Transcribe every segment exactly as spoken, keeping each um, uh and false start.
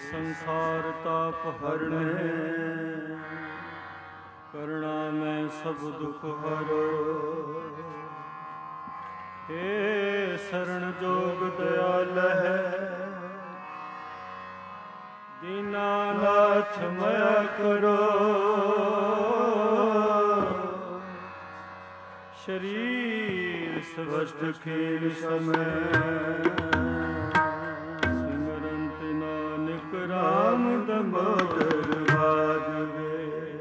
संसार ताप हरणे, करुणा में सब दुख हरो। हे शरण जोग दयाल है, दीनानाथ मया करो। शरीर स्वस्थ खेल समय, सिमरंत नानक राम दमोदर भागवे।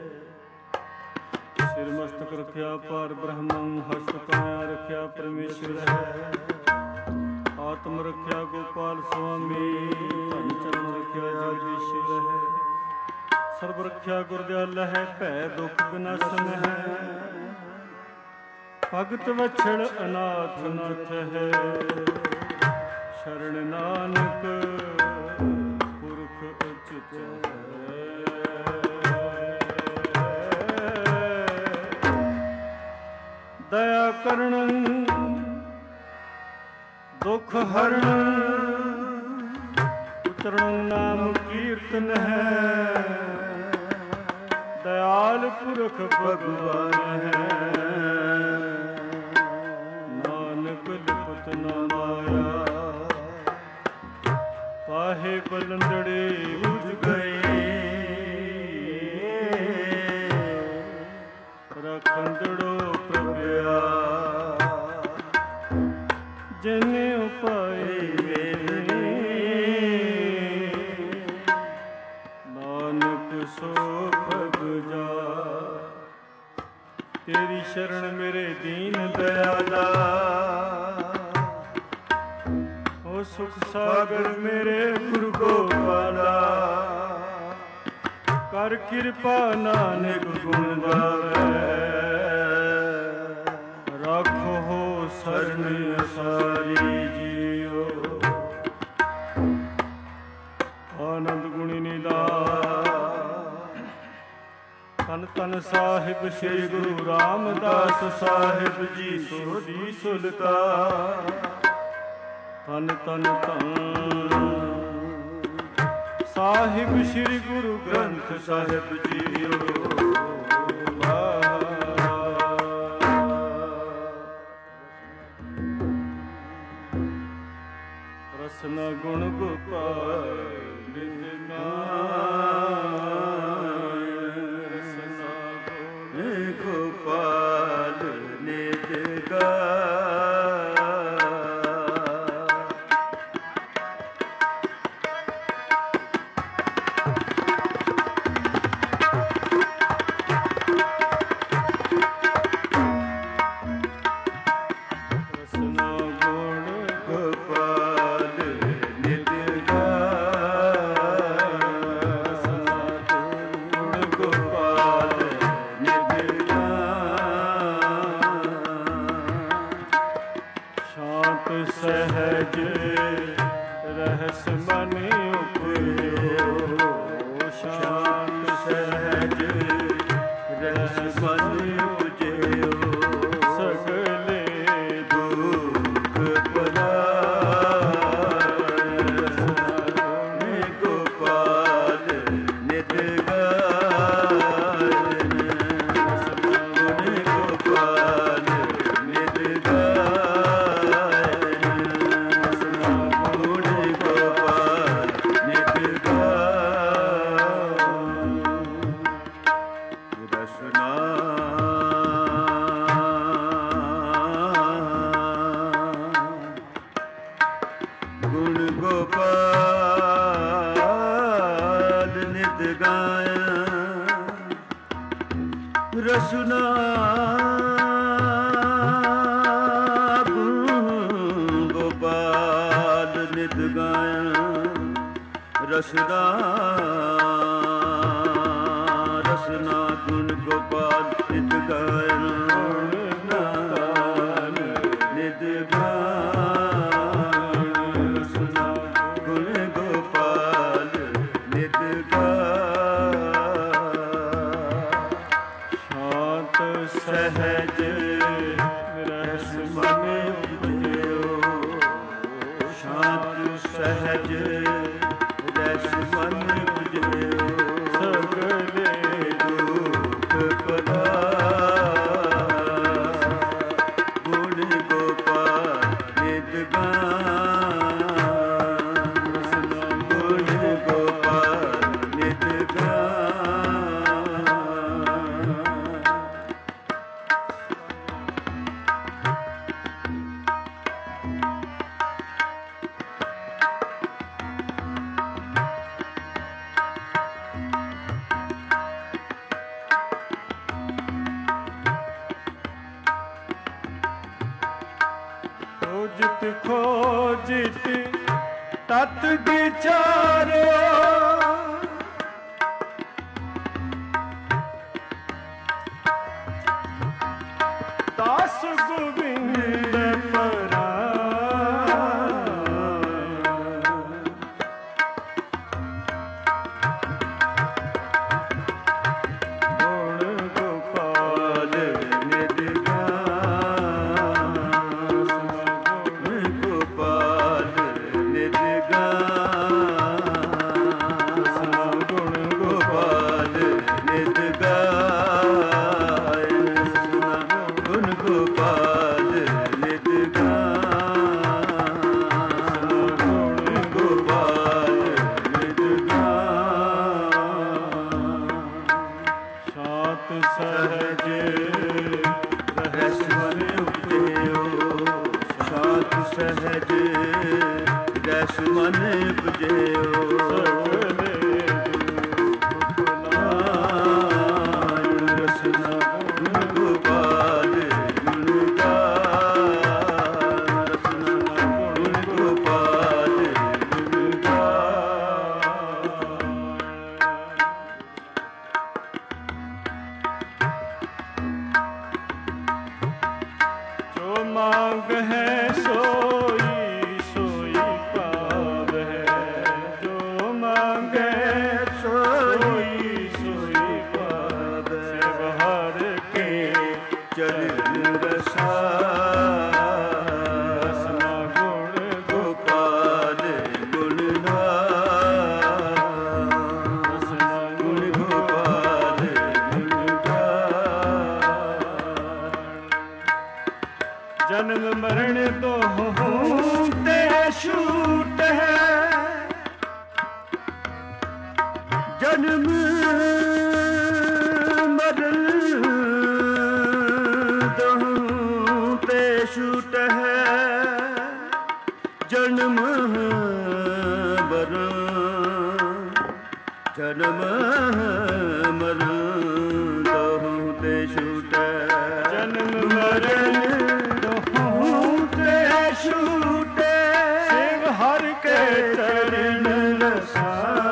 सिर मस्तक रखिया पार ब्रह्मं, हस्त काया रखिया परमेश्वर है। आत्म रखिया गोपाल स्वामी, धन चरण रखिया जगदीश्वर है। सर्व रखिया गुरदयाल है, भै दुख विनाशन है। भगत वछड़ अनाथ नाथ है, शरण नानक पुरख उचित है। दया करण दुख हरण, उतरण नाम कीर्तन है। दयाल पुरख भगवान है, न माया। पाहे बलंदड़े बुझ गए, रखंदड़ो प्रभया। जिने उपाय नानक सो भग जा। तेरी शरण मेरे दीन दयाला, सुख सागर मेरे गुरु गोपाला। कर कृपा नानक गुण गावे, राखो हो शरण सारी जियो। आनंद गुणी निधान, तन तन साहिब श्री गुरु रामदास साहिब जी सोधी सुल्तान। तन तन तन साहिब श्री गुरु ग्रंथ साहिब जीओ। रसना गुण गोपाल रसना गुण गोपाल निज गाय। सहज रहस मन उपजो, शांत सहज रहस मन उपजो। सगले दुख पराय, गोपाल नित गाय। गोपाल नित गाय, गुण गोपाल नित गाया। रसना गुण गोपाल नित गाया। रसना रसना गुण गोपाल नित गाया। नित गाया, गुण गोपाल नित गाया। शांत सहज रस मन उपजो, शांत सहज रस मन ਖੋਜਿਤ ਤਤ ਵਿਚਾਰਿਓ ਦਾਸ ਗੋਬਿੰਦ ਪਰਾ ਜਨਮ ਮਰਨ ਦੋਹੋਂ ਤੇ ਛੂਟ ਹੈ ਜਨਮ ਮਰਨ ਦੋਹੋਂ ਤੇ ਛੂਟ ਹੈ ਜਨਮ ਮਰਨ ਜਨਮ ਮਰਨ ਦੋਹੋਂ ਤੇ ਛੂਟ ਹੈ ਜਨਮ ਮਰਨ ਛੂਟੇ ਸਿਵ ਹਰ ਕੇ ਚਰਨ ਰਸਾ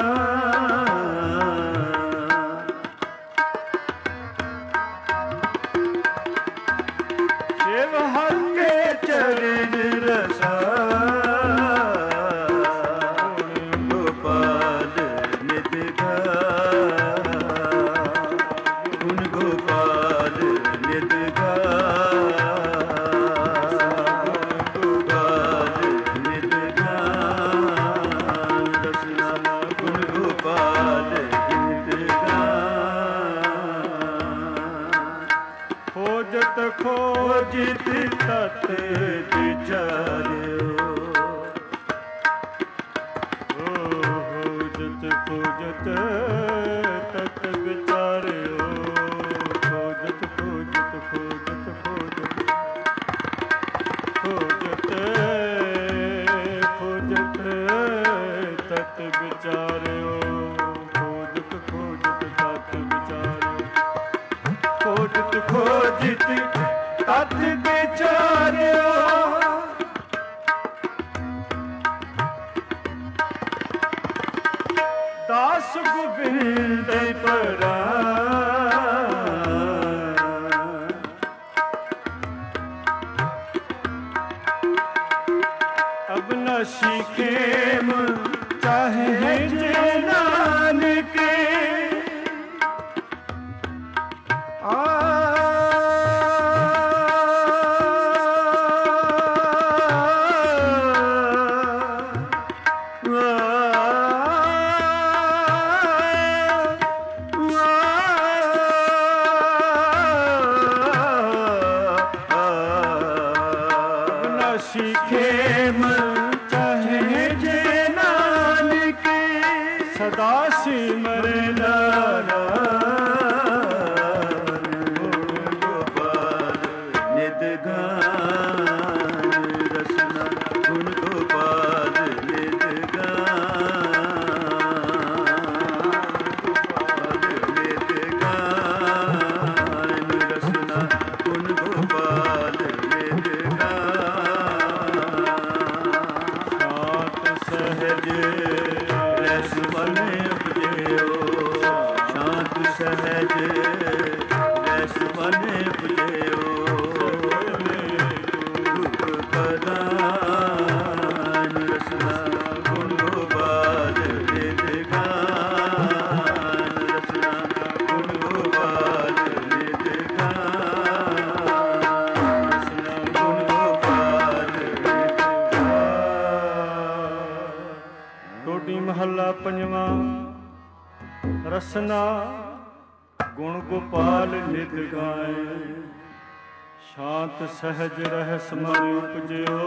ਸਿਵ ਹਰ ਕੇ ਚਰਨ ਰਸਾ ਗੋਪਾਲ ਨਿਤ ਗਾ ਗੁਣ ਗੋਪਾਲ ਨਿਤ ਗਾ ਖੋਜਿਤ ਤਤ ਵਿਚਾਰਿਓ ਖੋਜਿਤ ਖੋਜਿਤ ਤਤ ਵਿਚਾਰਿਓ ਖੋਜਿਤ ਖੋਜਿਤ ਖੋਜਿਤ ਖੋਜਿਤ ਖੋਜਿਤ ਖੋਜਿਤ ਤਤ ਵਿਚਾਰਿਓ ਖੋਜਿਤ ਖੋਜਿਤ ਤਤ ਵਿਚਾਰਿਓ ਖੋਜਿਤ ਖੋਜਿਤ ਤਤ ਵਿਚਾਰਿਓ ਦਾਸ ਗੋਬਿੰਦ ਪਰਾ ਅਬਨਾਸ਼ੀ ਖੇਮ ਚਾਹੇ ਜੇ ਨਾਨਕ ਆ ਖੇਮ ਚਾਹੇ ਜੇ ਨਾਨਕ ਸਦਾ ਸਿਮਰ ਗੋਪਾਲ ਨਿਤ ਗਾਨ ਰਸਨਾ ਗੁਣ ਗੋਪਾਲ ਨਿਤ ਗਾਨ ਨਿਤ ਗਾਨ ਰਸਨਾ ਗੁਣ ਗੋਪਾਲ ਨਿਤ ਗਾਨ ਉਪਜਿਓ, ਸ਼ਾਂਤ ਸਹਿਜ ਰਸ ਮਨ ਉਪਜਿਓ, ਰੂਪ ਪਦਾਨ ਰਸਨਾ ਗੁਣ ਗੋਬਾਲ ਨਿਤ ਗਾਨ, ਰਸਨਾ ਗੁਣ ਗੋਬਾਲ ਨਿਤ ਗਾਨ, ਰਸਨਾ ਗੁਣ ਗੋਬਾਲ ਨਿਤ ਗਾਨ। ਟੋਡੀ ਮਹੱਲਾ ਪੰਜਵਾਂ। ਰਸਨਾ ਗੁਣ ਗੋਪਾਲ ਨਿਤ ਗਾਏ, ਸ਼ਾਂਤ ਸਹਿਜ ਰਹਿਸ ਮਨ ਉਪਜਿਓ,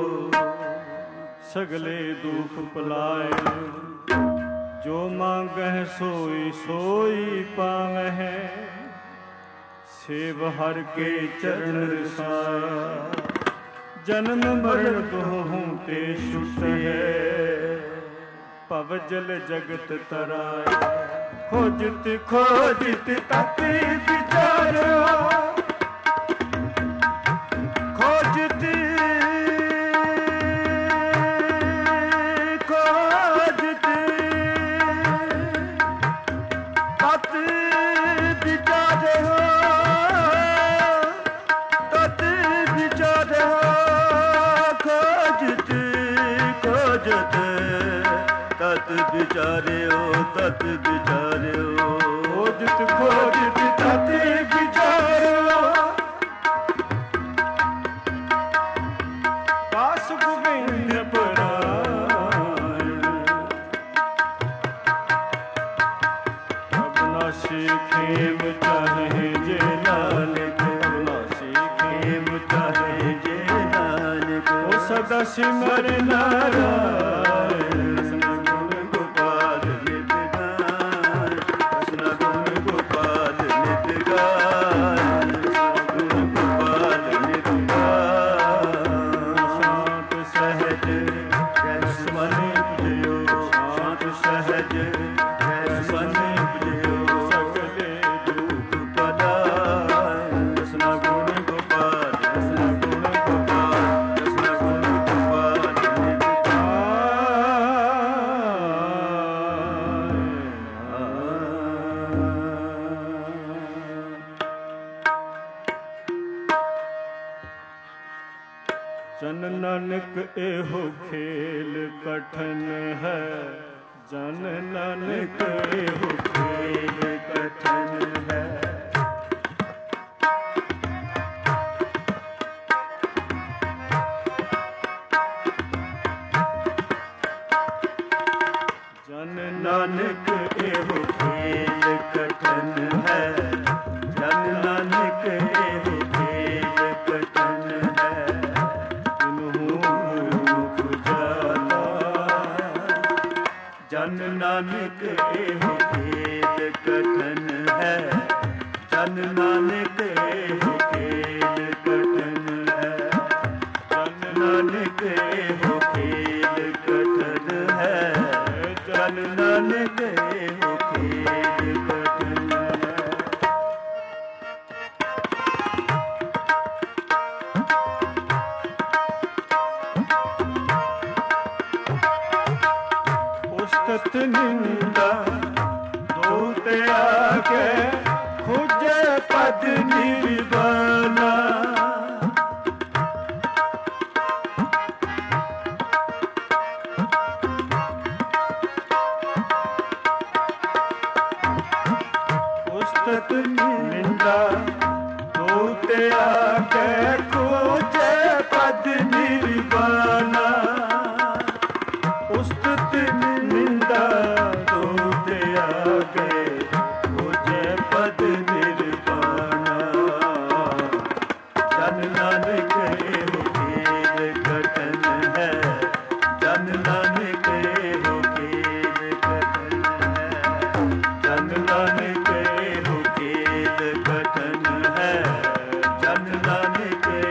ਸਗਲੇ ਦੁਖ ਭੁਲਾਏ, ਜੋ ਮੰਗਹਿ ਸੋਈ ਸੋਈ ਪਾਵਹਿ, ਸੇਵ ਹਰਿ ਕੇ ਚਰਨ ਰਸਾਇਆ, ਜਨਮ ਮਰਨ ਦੋਹੂੰ ਤੇ ਛੁਟ ਹੈ, ਭਵ ਜਲ ਜਗਤ ਤਰਾਏ, ਖੋਜਤ ਖੋਜਤ ਤਤ ਵਿਚਾਰਿਓ, ਖੋਜਤ ਖੋਜਤ ਤਤ ਵਿਚਾਰਿਓ, ਤਤ ਵਿਚਾਰਿਓ, ਖੋਜਤ ਖੋਜਤ ਤਤ ਵਿਚਾਰਿਓ, ਤਤ ਵਿਚਾਰਿਓ, ਖੋਜਤ ਖੋਜਤ ਤਤ ਵਿਚਾਰਿਓ, ਦਾਸ ਗੋਬਿੰਦ ਪਰਾਇਣ, ਅਬਨਾਸੀ ਖੇਮ ਚਾਹੇ ਜੇ ਨਾਨਕ, ਅਬਨਾਸੀ ਖੇਮ ਚਾਹੇ ਜੇ ਨਾਨਕ, ਉਹ ਸਦਾ ਸਿਮਰ ਨਾਰਾਇਣ, ਰਸਨਾ ਗੁਣ ਗੋਪਾਲ ਨਿਤ ਗਾਨ, ਰਸਨਾ ਗੁਣ ਗੋਪਾਲ ਨਿਤ ਗਾਨ, ਗੁਣ ਗੋਪਾਲ ਨਿਤ ਗਾਨ। ਸ਼ਾਂਤ ਸਹਿਜ ਰਸ ਮਨ ਉਪਜਿਓ, ਸ਼ਾਂਤ ਸਹਿਜ ਰਸ ਮਨ ਉਪਜਿਓ, ਸਗਲੇ ਦੁਖ ਪਦਾਨ, ਰਸਨਾ ਗੁਣ ਗੋਪਾਲ, ਰਸਨਾ ਗੁਣ ਗੋਪਾਲ, ਰਸਨਾ ਗੁਣ ਗੋਪਾਲ ਨਿਤ ਜਨ ਨਾਨਕ ਇਹੋ ਖੇਲ ਕਠਨ ਹੈ, ਜਨ ਨਾਨਕ ਇਹੋ ਖੇਲ ਕਠਨ ਹੈ, ਜਨ ਨਾਨਕ ਇਹੋ ਖੇਲ ਕਠਨ ਹੈ, ਜਨ ਨਾਨਕ ਇਹੋ ਖੇਲ ਕਠਨ ਹੈ, ਤਿਨਹੂ ਮੁਖ ਜਾਤਾ, ਜਨ ਨਾਨਕ ਇਹੋ ਖੇਲ ਕਠਨ ਹੈ, ਜਨ ਨਾਨਕ ਇਹੋ ਖੇਲ ਕਠਨ ਹੈ, ਜਨ ਨਾਨਕ ਇਹੋ ਖੇਲ ਕਠਨ ਹੈ, ਜਨ ਨਾਨਕ ਇਹੋ ਖੇਲ ਕਠਨ ਹੈ। ਉਸਤਤ ਨਿੰਦਾ ਦੂਤ ਆਕੇ, ਖੋਜੇ ਪਦ ਨਿਰਵਾਣਾ, ਉਸਤਤ ਨਿੰਦਾ ਦੂਤ ਆਕੇ, ਖੋਜੇ ਪਦ ਨਿਰਵਾਣਾ, ਉਸਤਤ ਨਿੰਦਾ ਦੂਤ ਆਕੇ, ਖੋਜੇ ਪਦ ਨਿਰਵਾਣਾ, ਜਨ ਨਾਨਕ ਇਹੋ ਖੇਲ ਕਠਨ ਹੈ, ਜਨ ਨਾਨਕ ਇਹੋ ਖੇਲ ਕਠਨ ਹੈ, ਜਨ ਨਾਨਕ ਇਹੋ ਖੇਲ ਕਠਨ ਹੈ, ਜਨ ਨਾਨਕ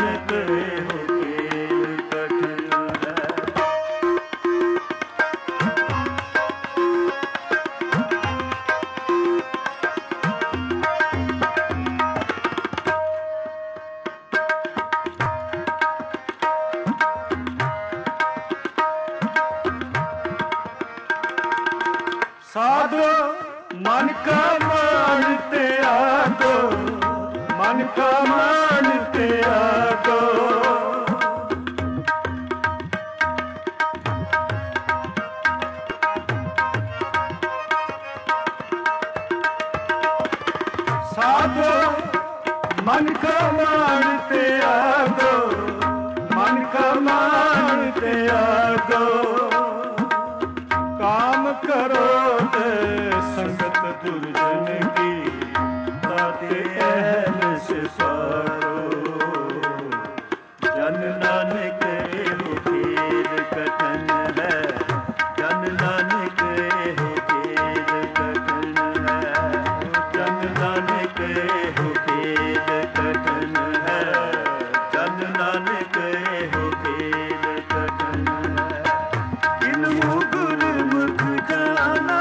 ਨਾਨਕ ਇਹੋ ਖੇਲ ਕਠਿਨ ਹੈ। साधो मन का मान त्यागो, मन का मान त्यागो। साधो मन का मान त्यागो, मन का मान त्यागो। काम करो ते संगत दुर्जन की, ताते अहम से पारो। जन नानक एहो खेल कठिन है, जन नानक एहो खेल कठिन है। जन नानक एहो खेल कठिन है, जन नानक एहो खेल कठिन है। इनहु गुरमुख जाना,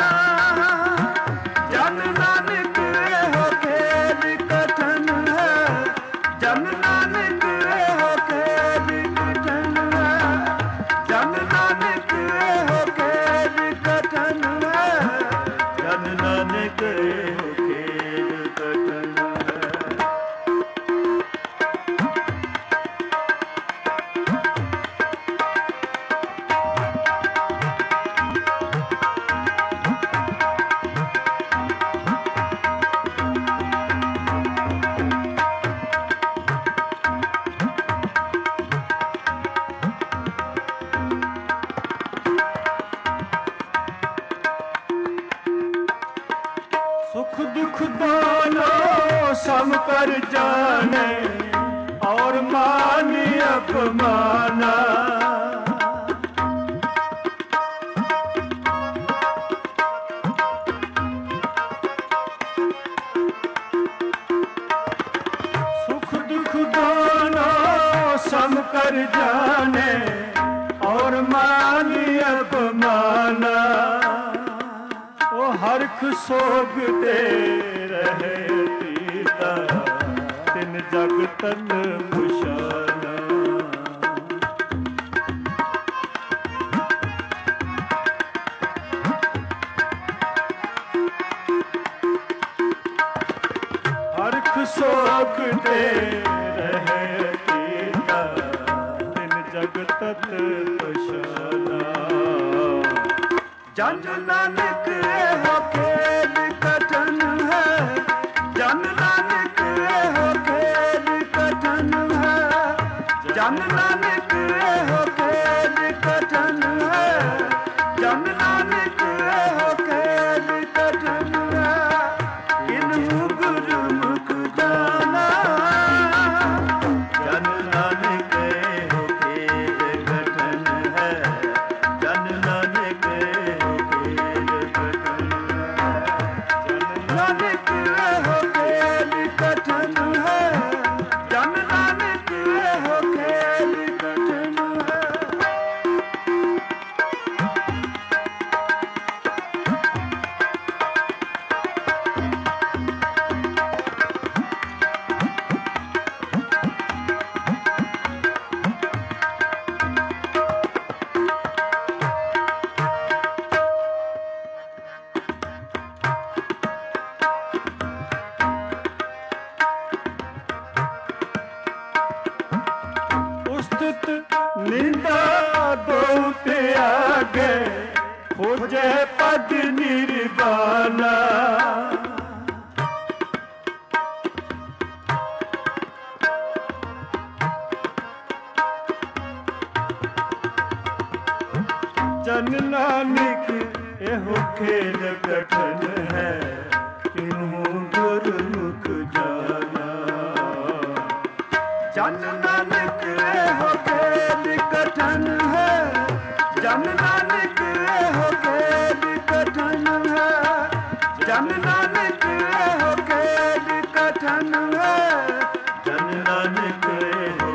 जन नानक एहो खेल कठिन है, जन नानक एहो खेल कठिन है। जन नानक एहो खेल कठिन है, जन नानक एहो खेल कठिन है। सुख दुख दोनों सम कर जाने, और मान अपमाना। सुख दुख दोनों सम कर जाने, और मान अपमाना। ओ हरख सोगते रहे पीता, तिन जग तन पुशाना। हरख सोगते रहे पीता, तिन जग तत पुशाना। जन नानक एहो खेल कठिन है, जन नानक एहो खेल कठिन है। जन नानक एहो खेल कठिन है, जन नानक एहो खेल कठिन है। इनहु गुरमुख जाना, जन नानक एहो खेल कठिन है, जन नानक एहो खेल कठिन है। नानक एहो खेल कठिन है, जन नानक एहो खेल कठिन है। उस्तुत निंदा दो त्यागे, खोजे पद निर्वाणा। जन नानक एहो खेल कठिन है, किन्हु गुरमुख जाना। जन नानक एहो खेल कठिन है, जन नानक एहो खेल कठिन है। जन नानक एहो खेल कठिन है, जन नानक एहो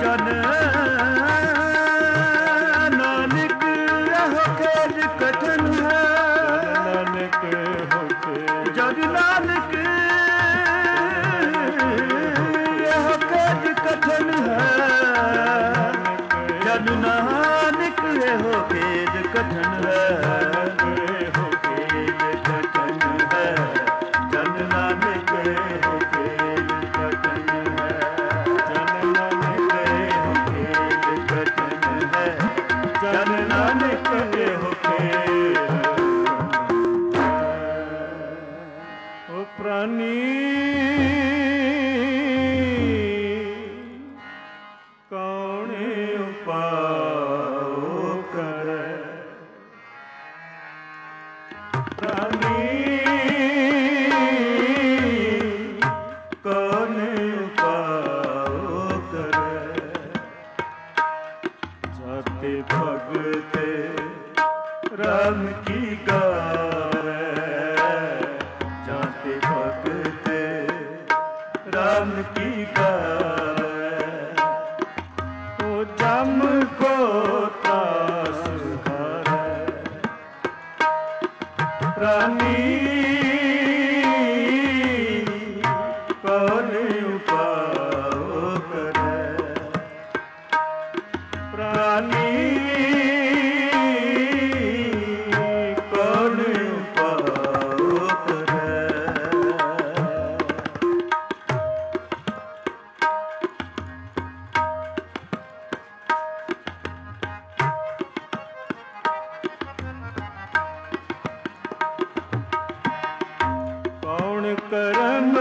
ਜਨ ਨਾਨਕ ਇਹੋ ਖੇਜ ਕਠਨ ਹੈ। ਨਾਨਕ ਹੋ ਕੇ ਜਨ ਨਾਨਕ ਇਹੋ ਖੇਜ ਕਠਨ ਹੈ। ਜਨ ਨਾਨਕ ਇਹੋ ਖੇਜ ਕਠਨ ਹੈ। ਹੋ ਕੇ ਕਠਨ ਹੈ। ਜਨ ਨਾਨਕ ਇਹੋ ਖੇਜ ਕਠਨ ਹੈ। ਜਨ ਨਾਨਕ ਇਹੋ ਖੇਜ ਕਠਨ ਹੈ। ਜਨ ਨਾਨਕ ਇਹੋ ਖੇਜ ਓ ਪ੍ਰਾਨੀ ਕੌਣ ਉਪਾਉ ਕਰੈ। ਪ੍ਰਾਨੀ ਕੌਣ ਉਪਾਉ ਕਰੈ। ਜਾਤੇ ਭਗਤ ਰਾਮ ਕੀ ਗਾਵੈ। ਜਾਤੇ ਭਗਤ ਰਾਮ ਕੀ ਗਾਵੈ। ਓ ਜਮ ਕੋ ਤਾਸ ਹਾਰੈ। ਪ੍ਰਾਨੀ ਕੌਣ ਉਪਾਉ ਕਰੈ। ਪ੍ਰਾਨੀ ਕੌਣ ਉਪਾਉ ਕਰੈ। ਕੌਣ ਕਰਮ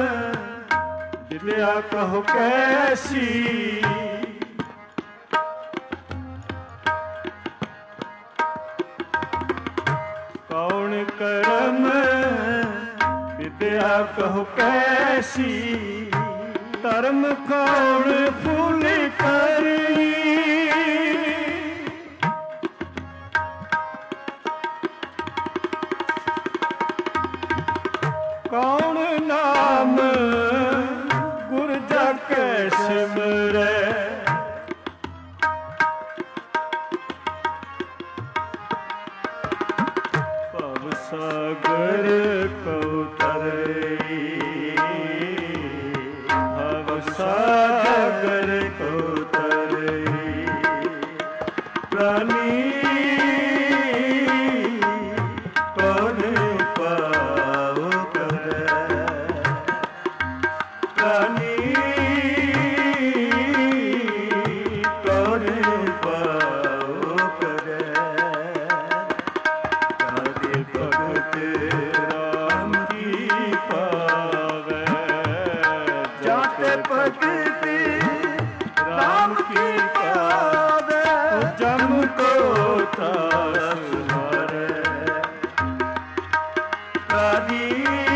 ਦਿਲਿਆ ਕਹੋ ਕੈਸੀ। ਕੌਣ ਕਰਮ ਵਿਦਿਆ ਕਹੋ ਕੈਸੀ। ਧਰਮ ਕੌਣ ਫੁੱਲ ਕਰੀ। ਕੌਣ ਨਾਮ ਗੁਰ ਜਾਕੈ ਸਿਮਰੈ। ਭਵ ਸਾਗਰ ਕਉ ਤਰਈ। ਭਵ ਸਾਗਰ ਕਉ ਤਰਈ। ਪ੍ਰਾਨੀ ਕੌਣ ਉਪਾਉ ਕਰੈ। ਪ੍ਰਾਨੀ ਕੌਣ ਉਪਾਉ ਕਰੈ। ਜਾਤੇ ਭਗਤ ਰਾਮ ਕੀ ਪਾਵੈ। ਜਾਤੇ ਭਗਤ ਰਾਮ ਕੀ ਪਾਵੈ। ਜਮ ਕੋ ਤਾਸ ਹਾਰੈ। ਪ੍ਰਾਨੀ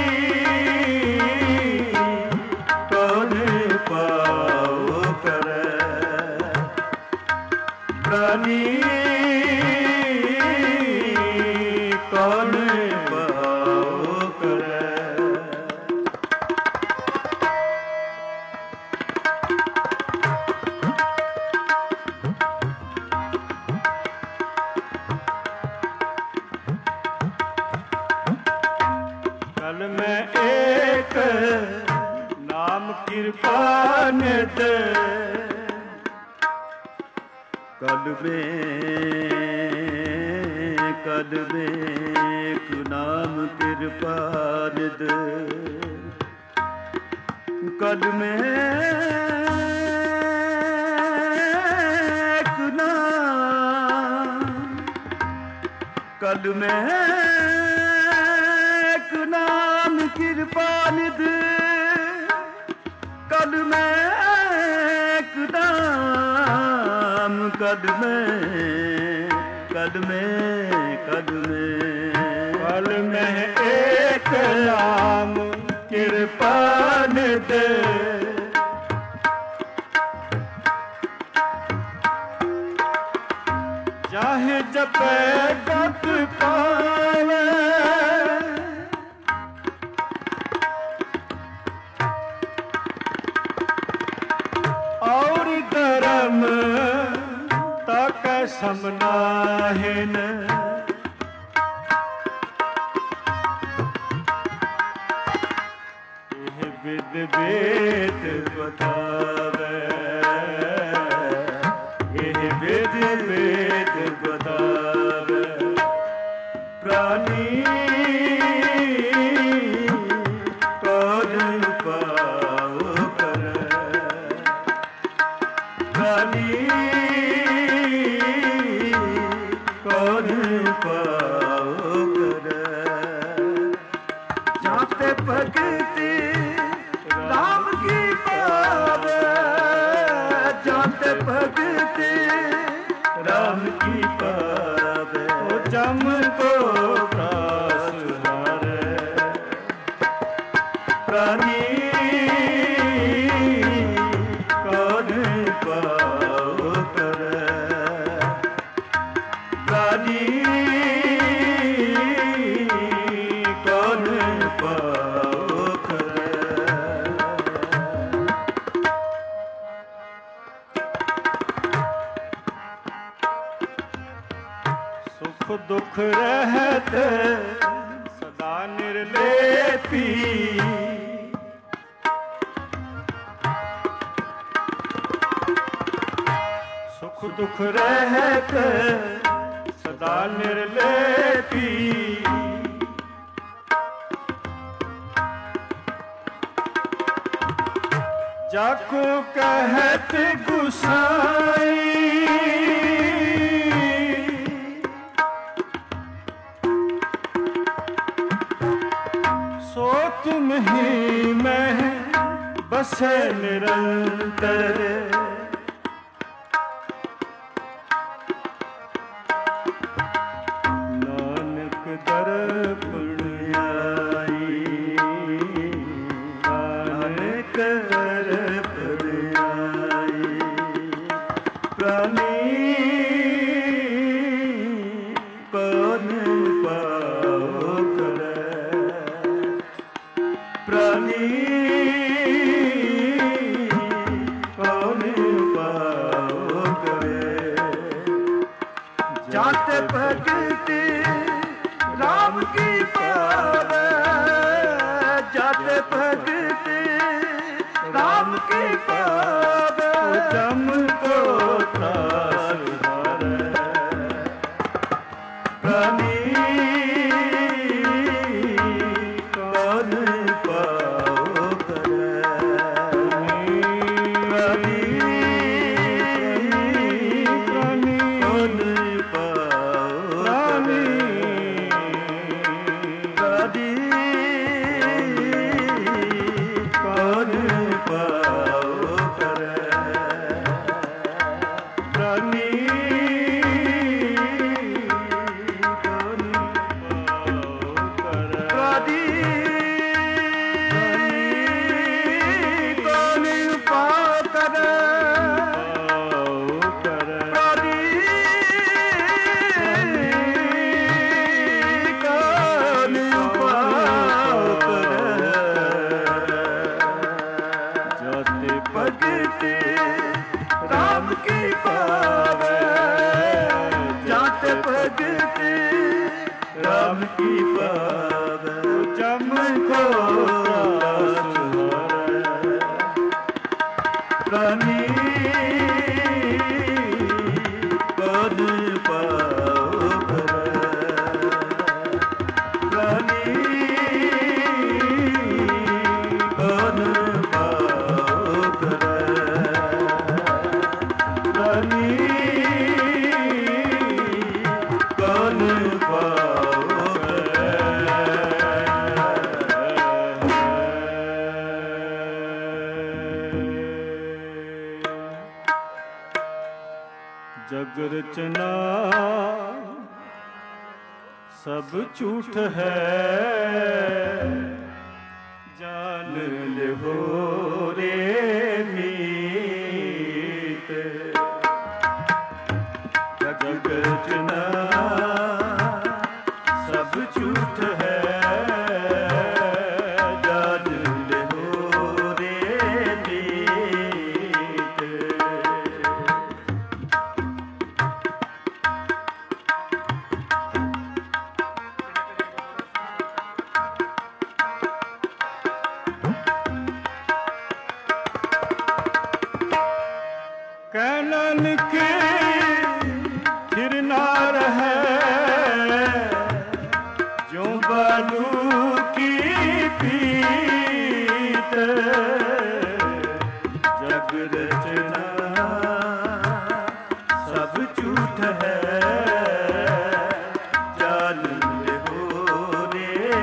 ਕੌਣ ਉਪਾਉ ਕਰੈ। ਪ੍ਰਾਨੀ ਕੌਣ ਉਪਾਉ ਕਰੈ। ਕਲ ਮੈਂ ਏਕ ਨਾਮ ਕਿਰਪਾ ਨਿਤ। ਕਲ ਮੈਂ ਕਲ ਮੈਂ ਇੱਕ ਨਾਮ ਕਿਰਪਾ ਨਿਧ। ਕਲ ਮੈਂ ਇੱਕ ਨਾਮ ਕਲ ਮੈਂ ਇੱਕ ਨਾਮ ਕਿਰਪਾ ਨਿਧ। ਕਲ ਮੈਂ ਇੱਕ ਨਾਮ ਕਦ ਮੈਂ ਕਦ ਮੈਂ ਕਦ ਮੈਂ ਕਲ ਮੈਂ ਏਕ ਨਾਮ ਕਿਰਪਾ ਨਿਧ। ਜਾਹਿ ਜਪੈ ਗਤ ਪਾਵੈ। ਔਰ ਦਰਾ ਸਮਨਾਹਿਨ ਇਹ ਵਿਦ ਵੇਦ ਬਤਾਵੇ ਇਹ ਵਿਦ ਵੇਦ ਬਤਾਵੇ ਪ੍ਰਾਨੀ ਕੌਣ ਪਾਉ ਕਰੇ ਪ੍ਰਾਨੀ ਕੌਣ ਪਾਉ ਕਰੇ ਜਾਤੇ ਭਗਤੀ ਰਾਮ ਕੀ ਪਾਵੇ ਜਾਤੇ ਭਗਤੀ ਰਾਮ ਕੀ ਪਾਵੇ ਉਹ ਜਮ ਕੋ ਪ੍ਰਾਸ ਹਾਰੇ ਪ੍ਰਾਨੀ ਕੌਣ ਪਾਉ ਕਰੇ ਪ੍ਰਾਨੀ ਕੌਣ ਪਾਉ ਕਰੇ ਸੁਖ ਦੁਖ ਰਹਿਤ ਸਦਾ ਨਿਰਲੇਪੀ ਸੁਖ ਦੁਖ ਰਹਿਤ ਸਦਾ ਨਿਰਲੇਪੀ ਜਾਕੋ ਕਹਿਤ ਗੁਸਾਈ ਸੋ ਤੁਮ ਹੀ ਮੈਂ ਬਸੇ ਨਿਰੰਤਰ ਨਾਨਕ ਦਰਪਣ ਆਈ ਨਾਨਕ ਦਰਪਣ ਆਈ ਪ੍ਰਾਨੀ ਕੌਣ ਪਾਉ ਕਰੇ ਪ੍ਰਾਨੀ ਕੌਣ ਪਾਉ ਕਰੇ ਜਾਤੇ ਭਗਤੀ ਰਾਮ ਕੀ ਪਾਵੇ ਜਾਤੇ ਭਗਤੀ ਰਾਮ ਕੀ ਪਾਵੇ ਜਮ ਕੋ ਤਾਸ ਹਾਰੇ ਪ੍ਰਾਨੀ ਕੌਣ ਪਾਉ ਕਰੇ ਪ੍ਰਾਨੀ ਪ੍ਰਾਨੀ ਕੌਣ ਪਾਉ ਕਰੇ ਪ੍ਰਾਨੀ ਕੌਣ ਪਾਉ ਕਰੇ ਪ੍ਰਾਨੀ ਕੌਣ ਪਾਉ ਕਰੇ ਪ੍ਰਾਨੀ ਕੌਣ ਪਾਉ ਕਰੇ ਪਾਉ ਕਰੇ ਪ੍ਰਾਨੀ ਕੌਣ ਪਾਉ ਕਰੇ ਜਾਤੇ ਭਗਤੀ ਰਾਮ ਕੀ ਪਾਵੇ ਜਾਤੇ ਭਗਤੀ ਰਾਮ ਕੀ ਪਾਵੇ ਜਮ ਕੋ ਤਾਸ ਹਾਰੇ ਪ੍ਰਾਨੀ ਕੌਣ ਪਾਉ ਕਰੇ ਪ੍ਰਾਨੀ ਕੌਣ ਪਾਉ ਕਰੇ ਪ੍ਰਾਨੀ ਕੌਣ ਪਾਉ ਕਰੇ ਜਗ ਰਚਨਾ ਸਭ ਝੂਠ ਹੈ ਜਾਨ ਲਿਓ ਰੇ ਮੀਤ ਜਗ ਰਚਨਾ ਸਭ ਝੂਠ ਹੈ ਜਾਨ ਲਿਓ ਰੇ ਮੀਤ नानक फिर ना रहे जो बालू की पीत। जग रचना सब झूठ है, जान हो रे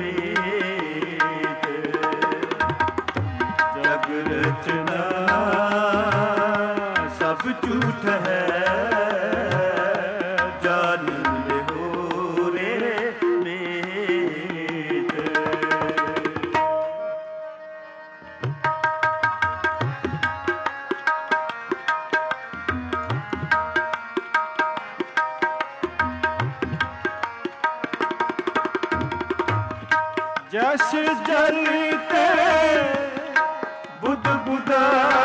मीत। जग रचना सब झूठ है, जान हो रे मीत। जैसे जलते बुध बुधा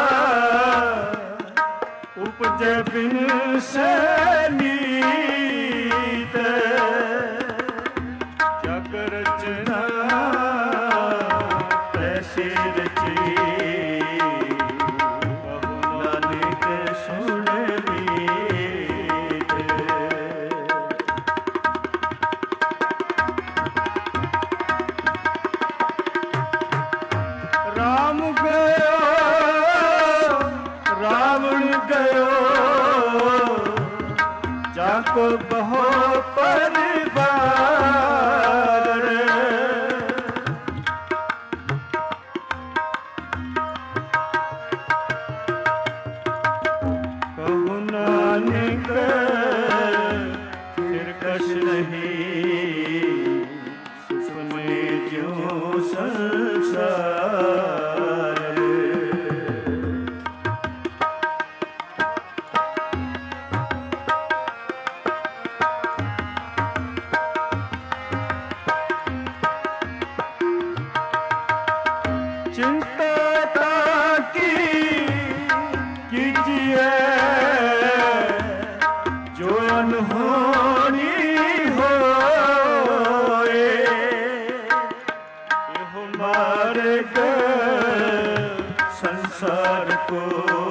उपजे बिन से नीत। जग रचना तैसी रची, नानक सुन मीत। राम गयो रावण गयो, जाको बहो परिवार। कहु नानक फिर कछ नहीं, सुख में ज्यों संसार। चिंता की कीजिए जो अनहोनी होए। ये हमारे संसार को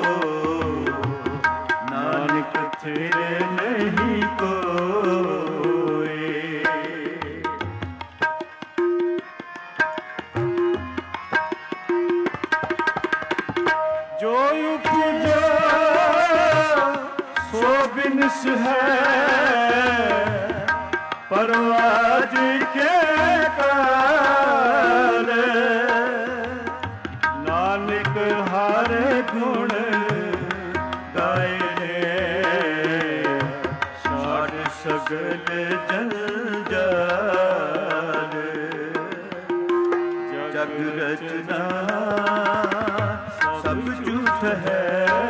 नानक फिर नहीं कोई। जो उपजो सो बिनस है, परवाज के काल। नानक हर गुण गाए, सार सगल जंजाल। जग रचना सब झूठ है,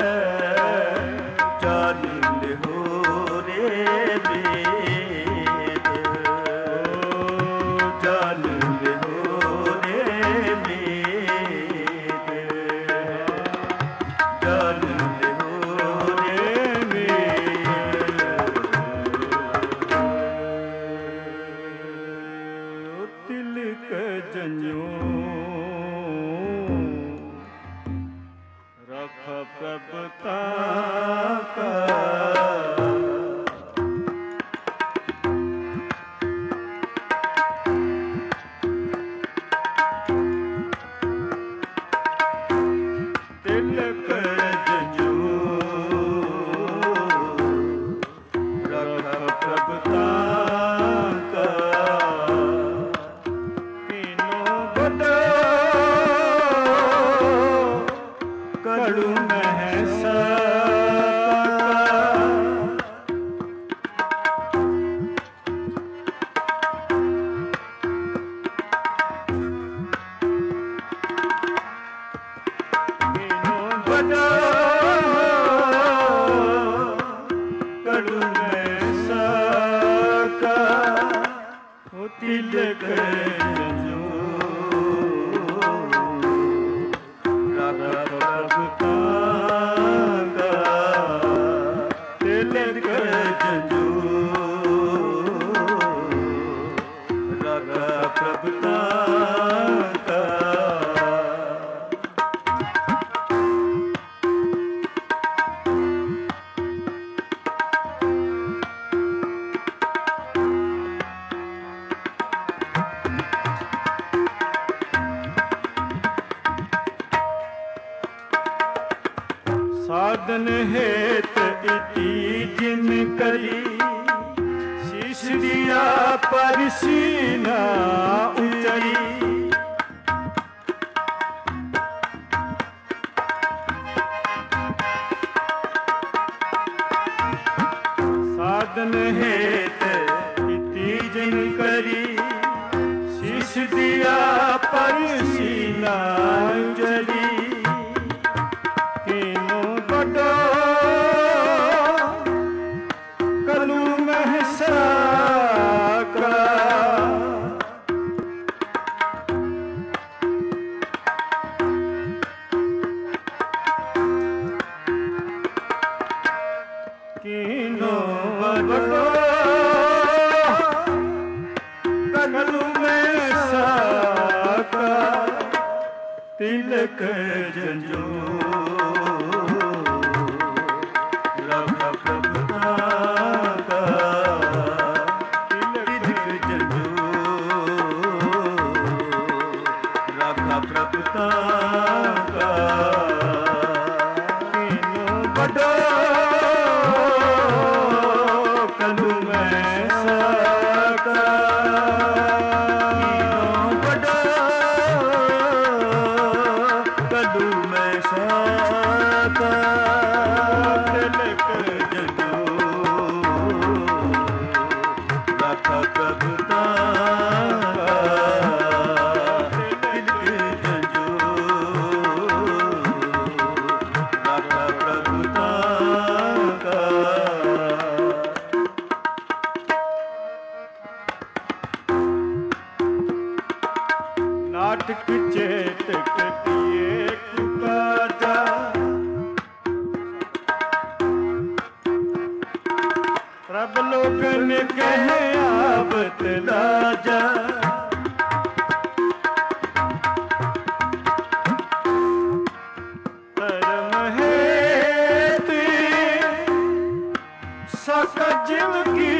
जान हो रे मीत। जान हो रे मीत। जान हो रे मीत। तिलक जन्यों साधन हेत इति जिन करी शीश दिया पर सीना उचरी साधन हेत इति जिन करी शीश दिया पर सीना उचरी किनो बड़ो कलू महसा का किनो बड़ो कलू महसा का तिलक जंजो नाटक चेतक किए कुकाजा प्रभ लोगन कहे आवत राजा धर्म हेत सका जिव की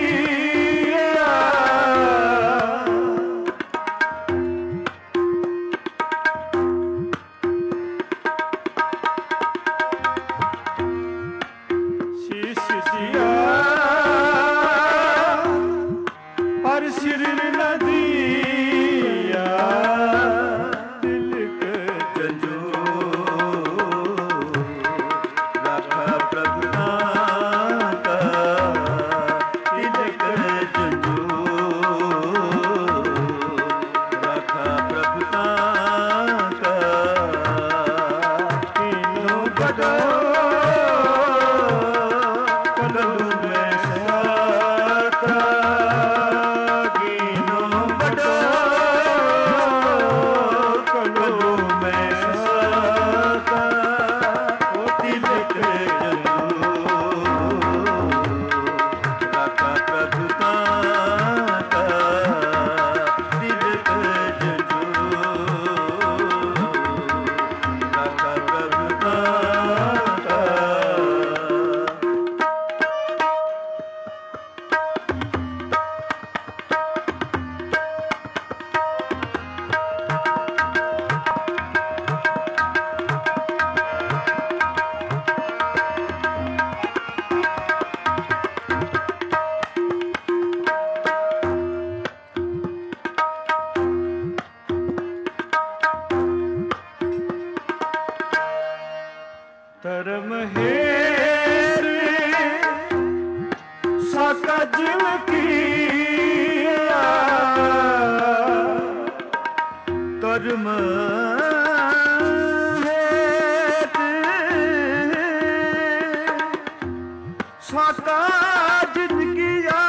सिर नदिया तिलक जंजो राखा प्रभु का तिलक जंजो राखा प्रभु का तीनों बड़ो धर्म हेत सका जिव किया धर्म हेत सका जिव किया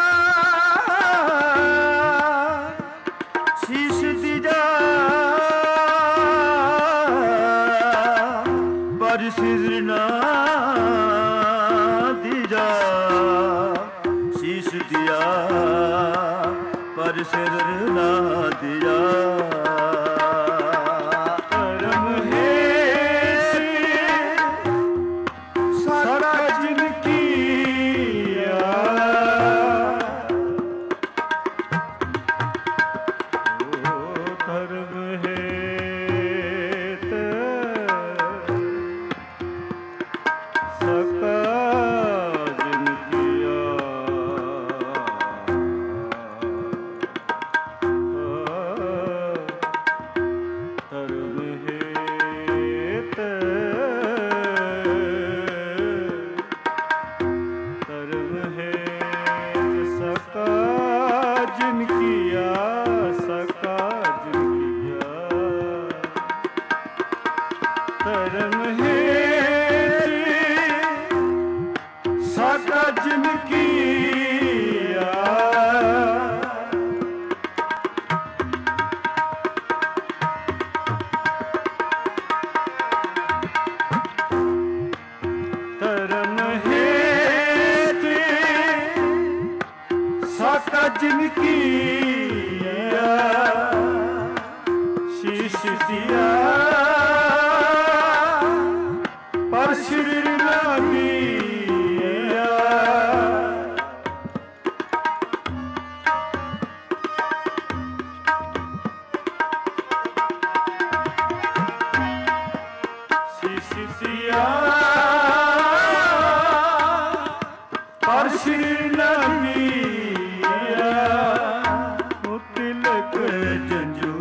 शीश दिया पर सिरना दिया शीश दिया पर सिर ना दिया धर्म हेत सारा जिन किया ओ धर्म हेत सब जिन किया धर्म हेत साका जिन किया शीश दिया पर शरीर ना दिया शीश दिया पर शरीर ना दिया तिलक जंजू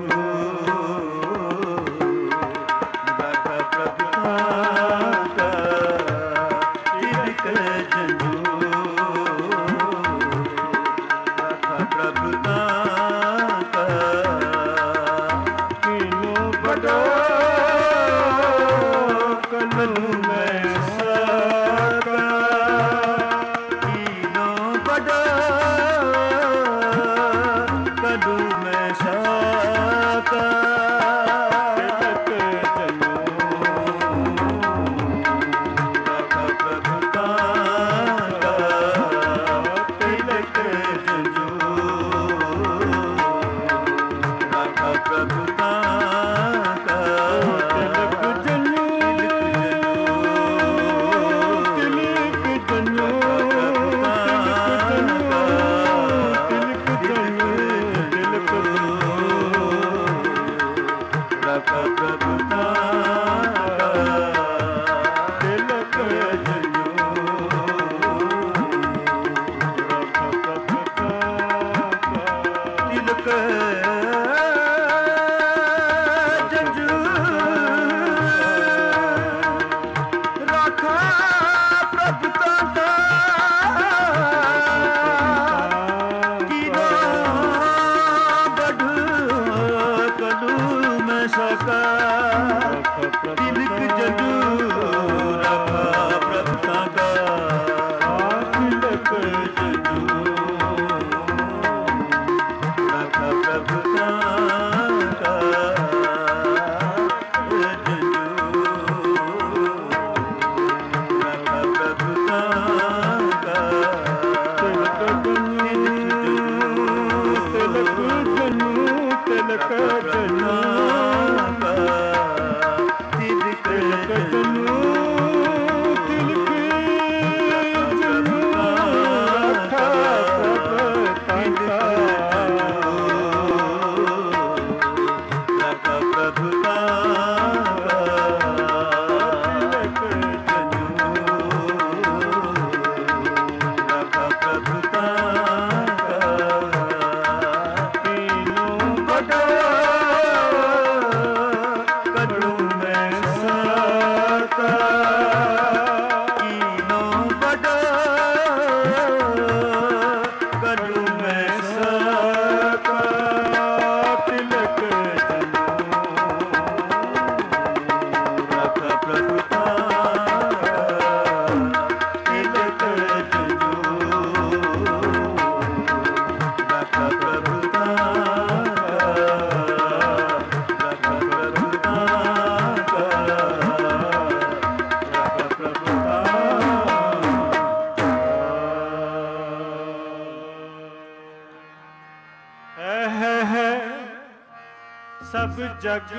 सब जग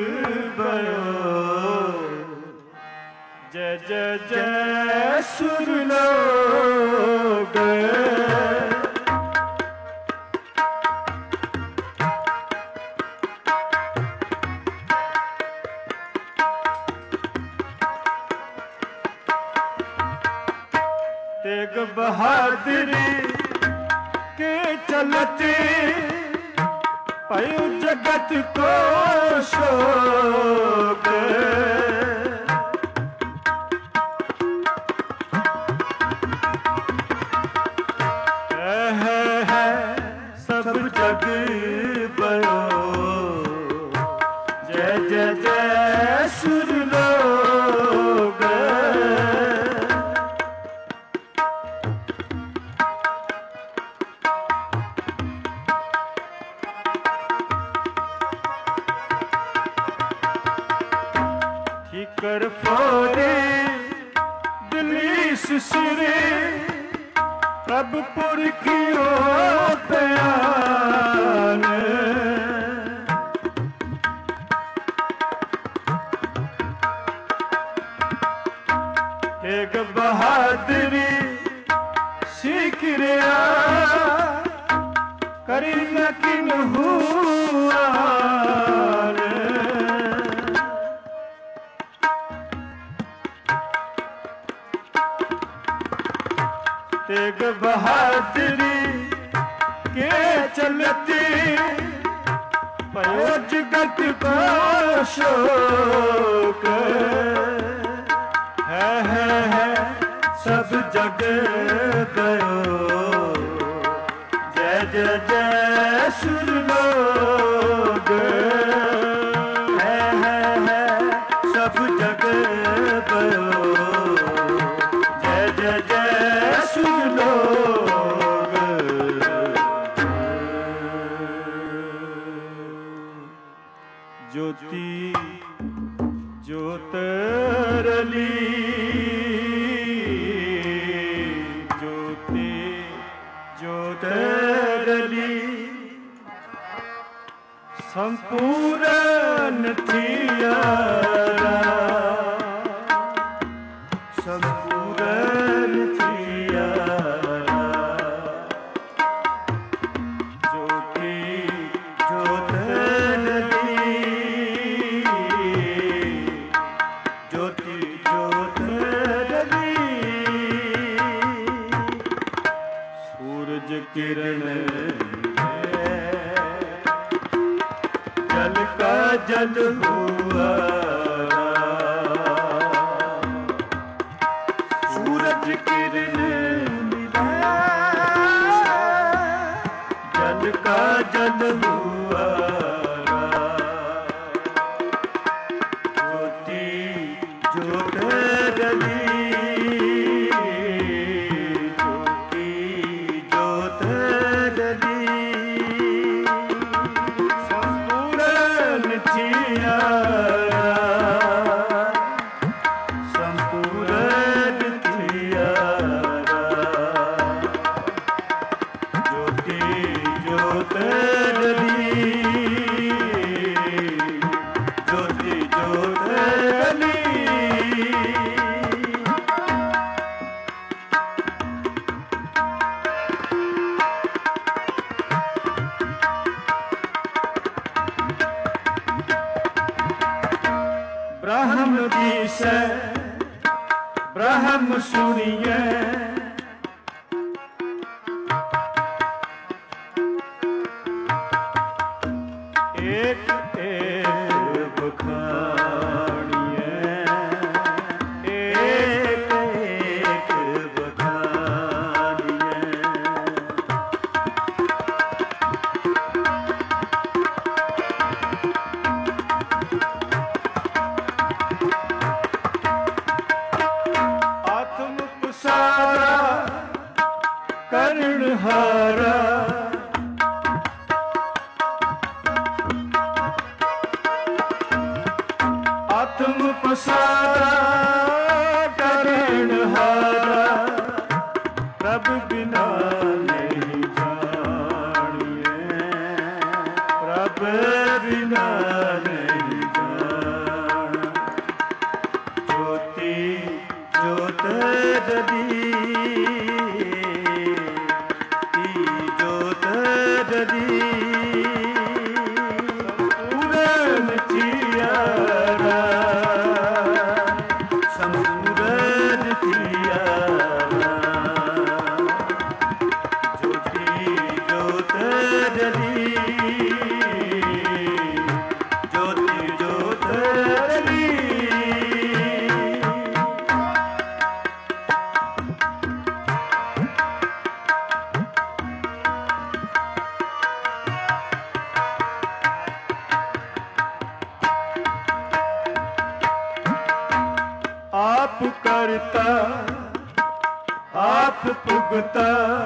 भयो जय जय जय सुर लोग तेग बहादुरी के चलते पयो जगत को शोक है, है सब जग भयो जय जय जय सुर लोग प्रभु पुरखियो प्यान एक बहादुरी सीख रिया करी न किन हुआ तेग बहादुरी के चलती पयो जगत को शोक है है है सब जग गयो जय जय जय सुर लोग है है है सब जग गयो जय जय जय सुर लोग ज्योति ज्योतरली ज्योति ज्योतरली संपूर्ण थिया संपूर्ण थिया ज्योति ज्योतरली ज्योति ज्योतरली सूरज किरण जल का जल हुआ सूरज किरण जल का जल हुआ ज्योति ज्योतरली ज्योति ज्योतरली संपूर्ण थिया संपूर्ण थिया ज्योति ज्योतरली ज्योति ज्योतरली ब्रह्म जी से ब्रह्म सुनिए एक एक बखानिए एक एक बखानिए आत्म पुसारा करुणहारा आत्म पसारा करुणहारा प्रभु बिना नहीं जानिए प्रभु बिना नहीं जान ज्योति ज्योतरली ज्योतरली पूर्ण थिया संपूर्ण थिया ज्योति ज्योतरली ज्योति ज्योतरली आप करता आप पुगता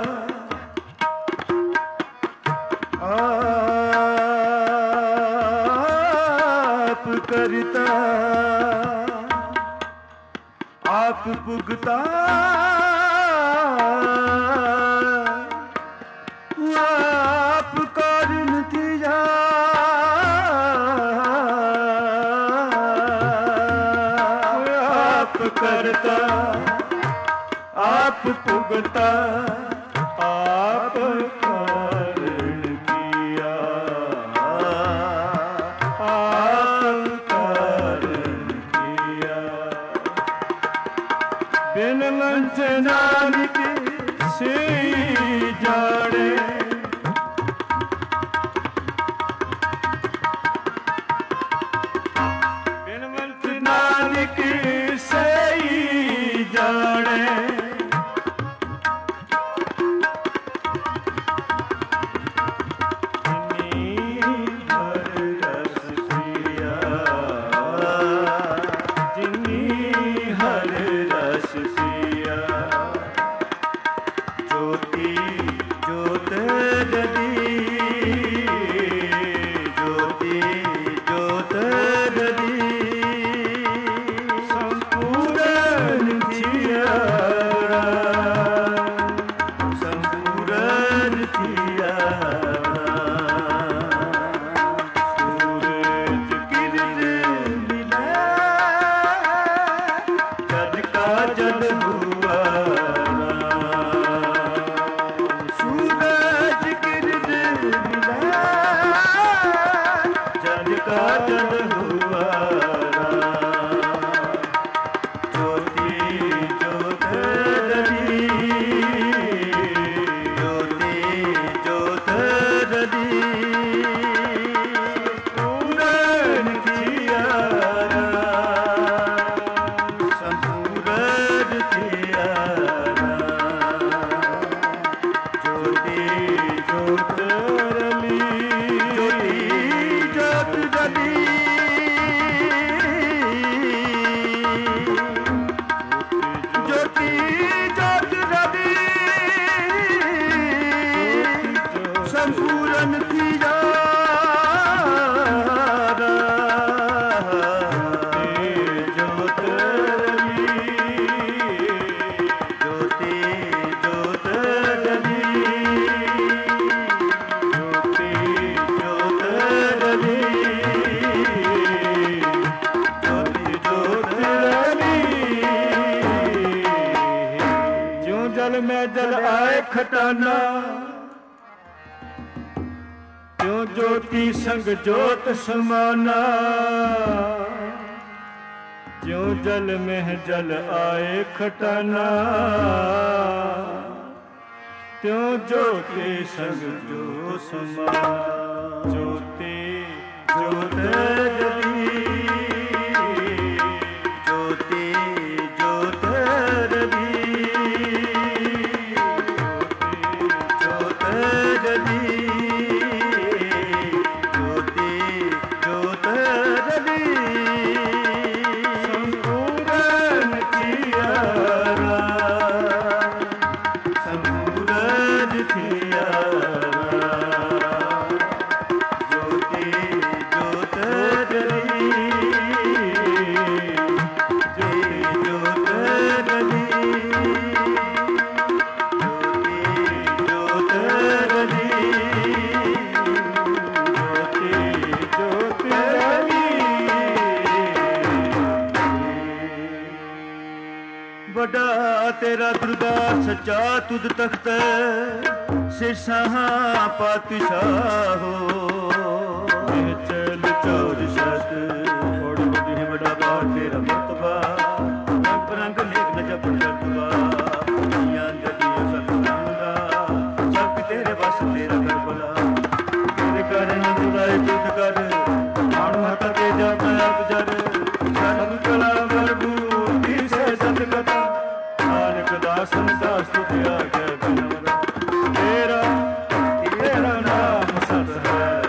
आप करता आप पुगता ਆਪ ਭੁਗਤਾ ਆਪ ਕਾਰਨ ਕੀਆ ਆਪ ਕਾਰਨ ਕੀਆ ਬਿਨ ਲੰਚ ਨਾਨਕ ਸੇ ਜਾਣੇ ਬਿਨ ਲੰਚ ਨਾਨਕ ਸੇ ਜਾਣੇ ਖਟਾਨਾ ਤਿਉ ਜੋਤੀ ਸੰਗ ਜੋਤ ਸਮਾਨਾ ਜਿਉ ਜਲ ਮਹਿ ਜਲ ਆਏ ਖਟਾਨਾ ਤਿਉ ਜੋਤੀ ਸੰਗ ਜੋਤ ਸਮਾਨਾ ਜੋਤੀ ਜੋਤ ਜਲੀ ਜੋਤੀ ਜੋਤ ਰਵੀ ਤੇਰਾ ਦਰਬਾਰ ਸੱਚਾ ਤੁਧ ਤਖਤ ਸਿਰਸਾਂ ਪਾਤਸ਼ਾਹੋ ਚਲ ਚੌਰ ਸ਼ਤ ਔੜ ਬਦੀ ਬੜਾ ਬਾਰ ਤੇਰਾ ਮਰਤਬਾ ਰੰਗ ਰੰਗ ਲੇਖ ਨ ਜਪਣ ਕਰਤਬਾ ਦੁਨੀਆਂ ਜਦੀ ਸਤਨਾਮ ਦਾ ਸਭ ਤੇਰੇ ਵਸ ਤੇਰਾ ਕਰ ਭਲਾ ਤੇਰੇ ਕਰਨ ਤੁਲਾਏ ਤੁਧ ਕਰ ਮਾਣ ਮਾਤਾ ਤੇ ਜਾ ਮੈਂ ਅਬ ਜਰ ਜਨਮ ਕਲਾ ਮਰਬੂਤੀ ਸੇ ਸਤ ਕਥਾ ਦਾਸਨ ਦਾਸ ਤੁਧਿਆ ਕੇ ਬਿਨਵ ਤੇਰਾ ਤੇਰਾ ਨਾਮ ਸਤ ਹੈ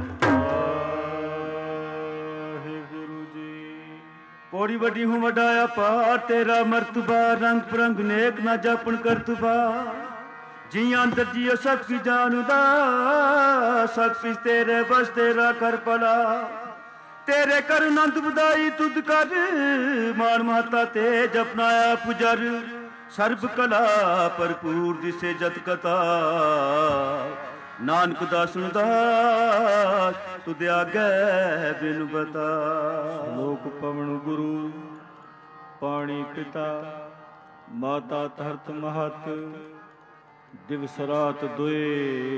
ਵਾਹਿਗੁਰੂ ਜੀ। ਪੌੜੀ ਵੱਡੀ ਹੂੰ ਵੱਡਾ ਅਪਾਰ ਤੇਰਾ ਮਰਤਬਾ ਰੰਗ ਪ੍ਰੰਗ ਨੇਕ ਨਾ ਜਾਪਣ ਕਰਤਬਾ ਜੀ ਅੰਦਰ ਜੀਓ ਸਭ ਕੀ ਜਾਣਦਾ ਸਭ ਕੁਛ ਤੇਰੇ ਬਸ ਤੇਰਾ ਕਰ ਭਲਾ ਤੇਰੇ ਕਰ ਆਨੰਦ ਵਧਾਈ ਤੁਧ ਕਰ ਮਾਨ ਮਾਤਾ ਤੇ ਜਪਨਾਇਆ ਪੁਜਰ ਸਰਬ ਕਲਾ ਭਰਪੂਰ ਦਿਸੇ ਜਤ ਕਥਾ ਨਾਨਕ ਦਾਸਨ ਦਾਸ ਤੁਧ ਆਗੇ ਬਿਨ ਬਤਾ। ਲੋਕ ਪਵਨ ਗੁਰੂ ਪਾਣੀ ਪਿਤਾ ਮਾਤਾ ਧਰਤ ਮਹਤ ਦਿਵਸ ਰਾਤ ਦੁਏ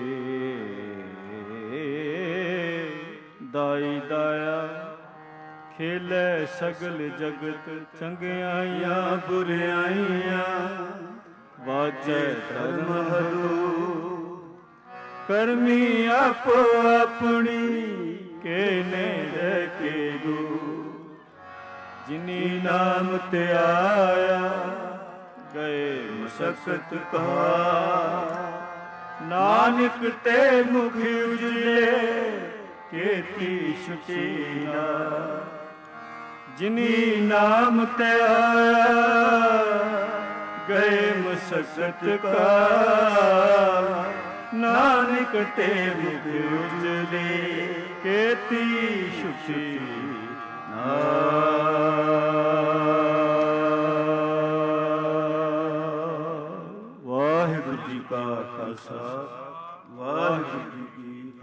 ਦਾਈ ਦਾਇਆ ਖੇਲੇ ਸਗਲ ਜਗਤ ਚੰਗਿਆਈਆਂ ਬੁਰਿਆਈਆਂ ਵਾਜੈ ਧਰਮ ਹਦੂ ਕਰਮੀ ਆਪੋ ਆਪਣੀ ਕੇ ਨੇੜੇ ਕੇ ਗੂ ਜਿਨੀ ਨਾਮ ਤੇ ਆਇਆ ਗਏ ਮਸਕਤ ਕਹਾ ਨਾਨਕ ਤੇ ਮੁਖ ਉਜਲੇ ਕੀਤੀ ਸ਼ੁਚੀਨਾ ਜਿਨੀ ਨਾਮ ਤੇ ਆਇਆ ਗਏ ਮਸਕਤ ਕਾ ਨਾਨਕ ਤੇ ਮੁਖ ਉਜਲੇ ਕੀਤੀ ਸ਼ੁਚੀ ਨਾ ਵਾਹਿਗੁਰੂ ਜੀ ਕਾ ਖਾਲਸਾ ਵਾਹਿਗੁਰੂ ਜੀ ਕੀ